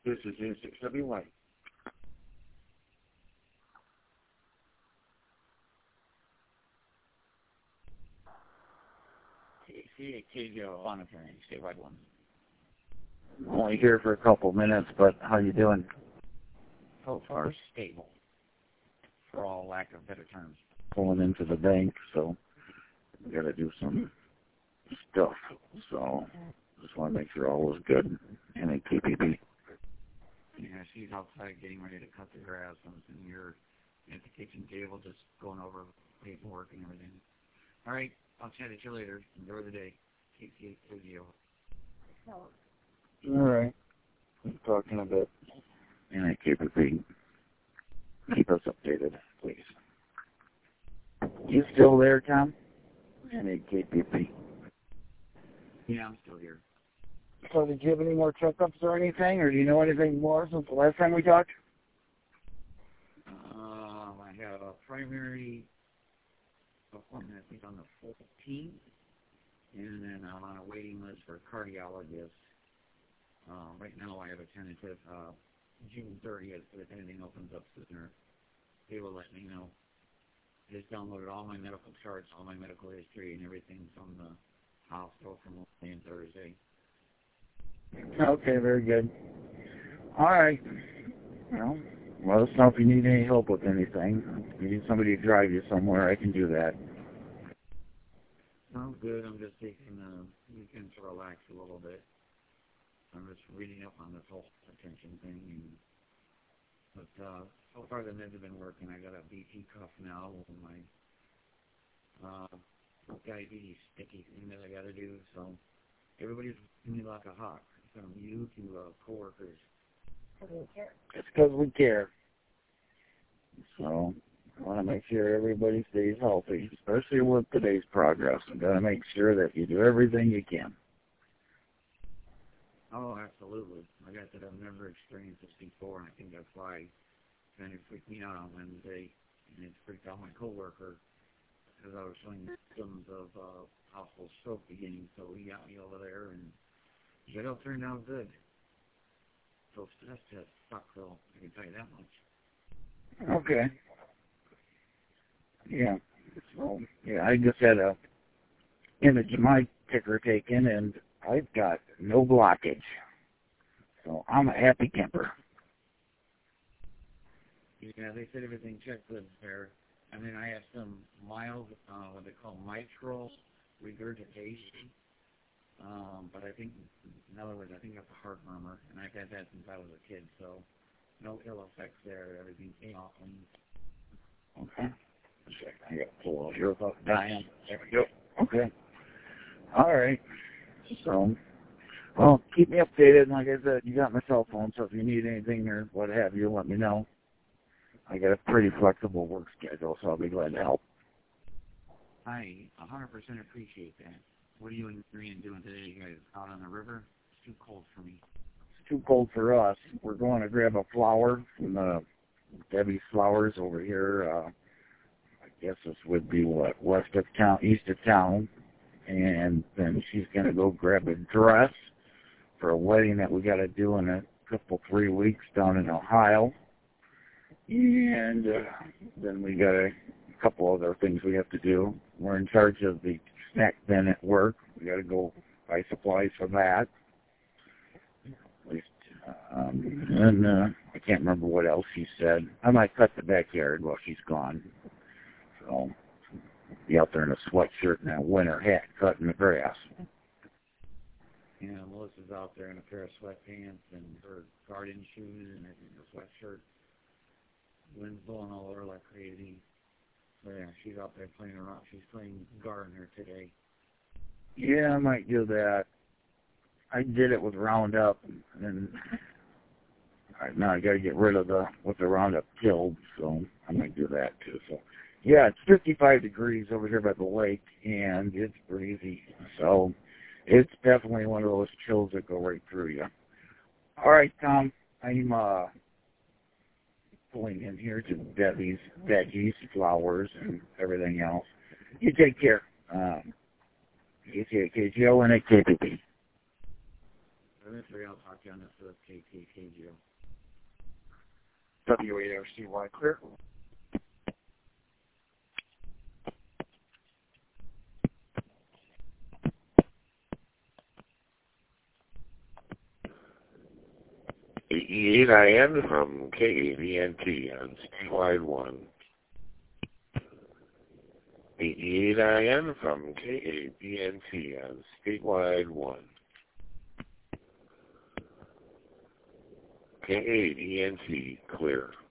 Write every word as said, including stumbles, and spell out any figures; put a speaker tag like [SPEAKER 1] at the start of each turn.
[SPEAKER 1] This is N six W Y.
[SPEAKER 2] C K J O on attorney, statewide one.
[SPEAKER 1] Only here for a couple minutes, but how you doing?
[SPEAKER 2] So far, stable. For all lack of better terms.
[SPEAKER 1] Pulling into the bank, so we got to do some stuff. So just want to make sure all is good. And then K P P.
[SPEAKER 2] Yeah, she's outside getting ready to cut the grass, and you're at the kitchen table just going over paperwork and everything. All right, I'll chat at you later. Enjoy the day. K C H O G O.
[SPEAKER 1] All right. We'll talk in a bit. And then K P P. Keep us updated, please. You still there, Tom? And then K P P.
[SPEAKER 2] Yeah, I'm still here.
[SPEAKER 1] So did you have any more checkups or anything, or do you know anything more since the last time we talked?
[SPEAKER 2] Um, I have a primary appointment, I think, on the fourteenth, and then I'm on a waiting list for a cardiologist. Uh, right now I have a tentative uh, June thirtieth, but if anything opens up sooner, they will let me know. I just downloaded all my medical charts, all my medical history, and everything from the hospital from on Thursday.
[SPEAKER 1] Okay, very good. All right. Well, let us know if you need any help with anything. If you need somebody to drive you somewhere, I can do that.
[SPEAKER 2] No, good. I'm just taking the weekend to relax a little bit. I'm just reading up on this whole attention thing. And, but uh, so far the meds have been working. I got a B T cuff now with my uh, diabetes sticky thing that I got to do. So everybody's giving me like a hawk. From you to uh, coworkers.
[SPEAKER 1] It's because we care. So I want to make sure everybody stays healthy, especially with today's progress. We've got to make sure that you do everything you can.
[SPEAKER 2] Oh, absolutely. Like I said, I've never experienced this before, and I think that's why it kind of freaked me out on Wednesday, and it freaked out my coworker because I was showing symptoms of uh, possible stroke beginning, so he got me over there, and it all turned out good. So stress test sucks, though. I can tell you that much.
[SPEAKER 1] Okay. Yeah. So, yeah, I just had a image of my ticker taken, and I've got no blockage. So I'm a happy camper.
[SPEAKER 2] Yeah, they said everything checked good there. And then I have some mild, uh, what they call mitral regurgitation. Um, but I think, in other words, I think that's a heart murmur, and I've had that since I was a kid, so no ill effects there. Everything came off. And
[SPEAKER 1] okay. I got to pull out here without dying. There we go. Okay. All right. So, well, keep me updated. And like I said, you got my cell phone, so if you need anything or what have you, let me know. I got a pretty flexible work schedule, so I'll be glad to help.
[SPEAKER 2] I one hundred percent appreciate that. What are you and Marian doing today? You guys out on the river? It's too cold for me.
[SPEAKER 1] It's too cold for us. We're going to grab a flower from the Debbie's Flowers over here. Uh, I guess this would be, what, west of town, east of town. And then she's going to go grab a dress for a wedding that we got to do in a couple, three weeks down in Ohio. And uh, then we got a couple other things we have to do. We're in charge of the snack bin at work. We got to go buy supplies for that. At least, um, and uh, I can't remember what else she said. I might cut the backyard while she's gone. So, be out there in a sweatshirt and a winter hat cutting the grass.
[SPEAKER 2] Yeah, Melissa's out there in a pair of sweatpants and her garden shoes and a sweatshirt. Wind's blowing all over like crazy. So yeah, she's out there playing around. She's playing gardener today.
[SPEAKER 1] Yeah, I might do that. I did it with Roundup, and then all right, now I got to get rid of the what the Roundup killed, so I might do that too. So yeah, it's fifty-five degrees over here by the lake, and it's breezy. So it's definitely one of those chills that go right through you. All right, Tom, I'm uh, pulling in here to Debbie's veggies, flowers, and everything else. You take care. Um, K C H O and at K P P.
[SPEAKER 2] seven three, I'll talk to you on this with K K K G O.
[SPEAKER 3] W eight R C Y clear.
[SPEAKER 4] E eight I N from K eight E N T on statewide one. E eight I N from K eight E N T on statewide one. K eight E N T clear.